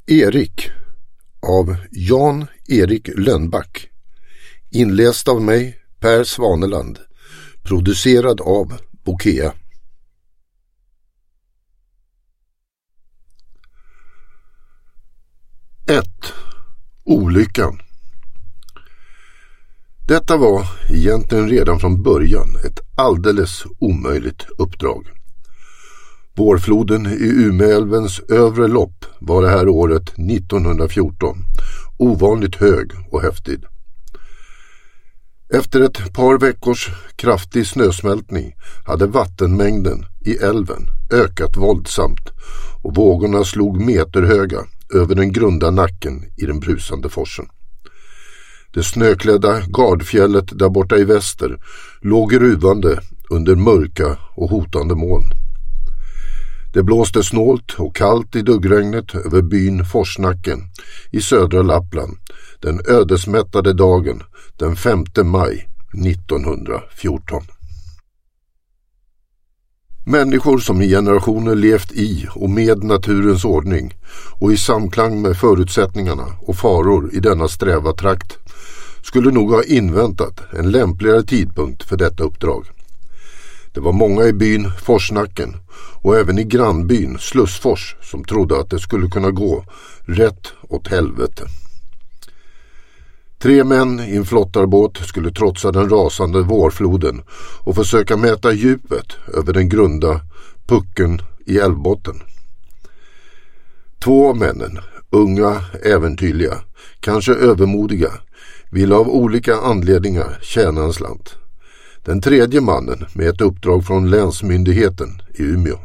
Erik av Jan-Erik Lönnback. Inläst av mig, Per Svaneland. Producerad av Bokea. Olyckan. Detta var egentligen redan från början ett alldeles omöjligt uppdrag. Vårfloden i Umeälvens övre lopp var det här året 1914 ovanligt hög och häftig. Efter ett par veckors kraftig snösmältning hade vattenmängden i älven ökat våldsamt och vågorna slog meterhöga över den grunda nacken i den brusande forsen. Det snöklädda Gardfjället där borta i väster låg ruvande under mörka och hotande moln. Det blåste snålt och kallt i duggregnet över byn Forsnacken i södra Lappland den ödesmättade dagen den 5 maj 1914. Människor som i generationer levt i och med naturens ordning och i samklang med förutsättningarna och faror i denna sträva trakt skulle nog ha inväntat en lämpligare tidpunkt för detta uppdrag. Det var många i byn Forsnacken och även i grannbyn Slussfors som trodde att det skulle kunna gå rätt åt helvete. 3 män i en flottarbåt skulle trotsa den rasande vårfloden och försöka mäta djupet över den grunda pucken i älvbotten. 2 av männen, unga, äventyrliga, kanske övermodiga, ville av olika anledningar tjäna en slant. Den 3:e mannen med ett uppdrag från länsmyndigheten i Umeå.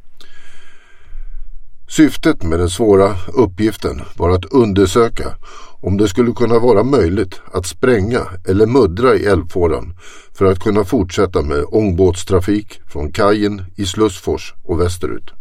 Syftet med den svåra uppgiften var att undersöka om det skulle kunna vara möjligt att spränga eller muddra i älvfåran för att kunna fortsätta med ångbåtstrafik från kajen i Slussfors och västerut.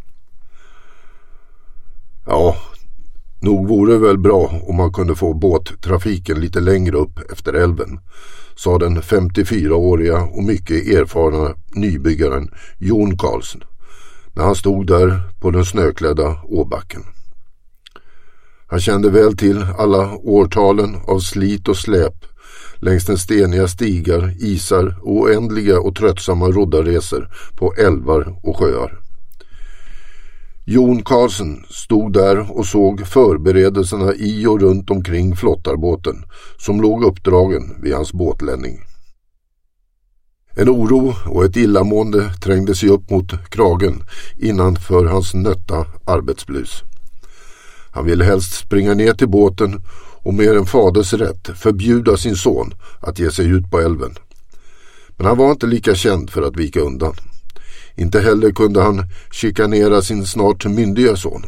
Ja, nog vore det väl bra om man kunde få båttrafiken lite längre upp efter älven, sa den 54-åriga och mycket erfarna nybyggaren Jon Karlsson när han stod där på den snöklädda åbacken. Han kände väl till alla årtalen av slit och släp längs den steniga stigar, isar och oändliga och tröttsamma roddarresor på älvar och sjöar. Jon Karlsson stod där och såg förberedelserna i och runt omkring flottarbåten som låg uppdragen vid hans båtländning. En oro och ett illamående trängde sig upp mot kragen innanför hans nötta arbetsblus. Han ville helst springa ner till båten och med en faders rätt förbjuda sin son att ge sig ut på älven. Men han var inte lika känd för att vika undan. Inte heller kunde han chikanera sin snart myndiga son.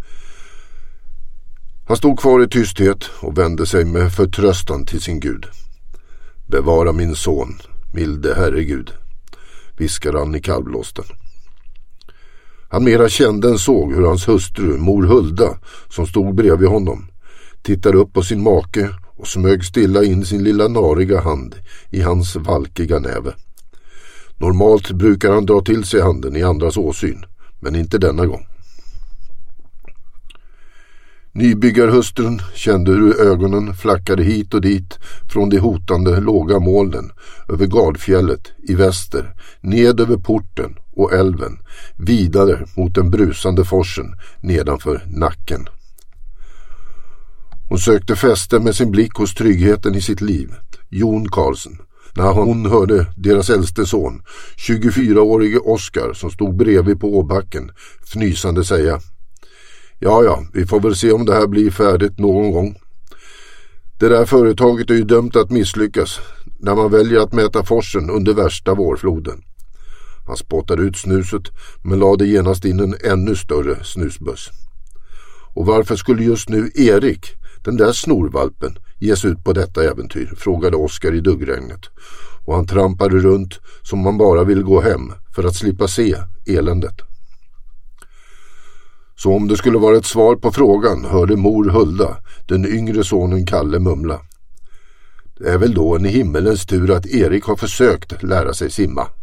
Han stod kvar i tysthet och vände sig med förtröstan till sin Gud. Bevara min son, milde Herregud, viskade han i kallblåsten. Han mera kände än såg hur hans hustru, mor Hulda, som stod bredvid honom, tittade upp på sin make och smög stilla in sin lilla nariga hand i hans valkiga näve. Normalt brukar han dra till sig handen i andras åsyn, men inte denna gång. Nybyggarhustrun kände hur ögonen flackade hit och dit från de hotande låga molnen över Gardfjället i väster, ned över porten och älven, vidare mot den brusande forsen nedanför nacken. Hon sökte fäste med sin blick hos tryggheten i sitt liv, Jon Karlsson, när hon hörde deras äldste son, 24-årige Oskar, som stod bredvid på åbacken, fnysande säga: Ja, vi får väl se om det här blir färdigt någon gång. Det där företaget är ju dömt att misslyckas när man väljer att mäta forsen under värsta vårfloden. Han spottade ut snuset men lade genast in en ännu större snusbuss. Och varför skulle just nu Erik, den där snorvalpen, ges ut på detta äventyr, frågade Oskar i duggregnet. Och han trampade runt som man bara vill gå hem för att slippa se eländet. Så om det skulle vara ett svar på frågan hörde mor Hulda, den yngre sonen Kalle, mumla: Det är väl då en i himmelens tur att Erik har försökt lära sig simma.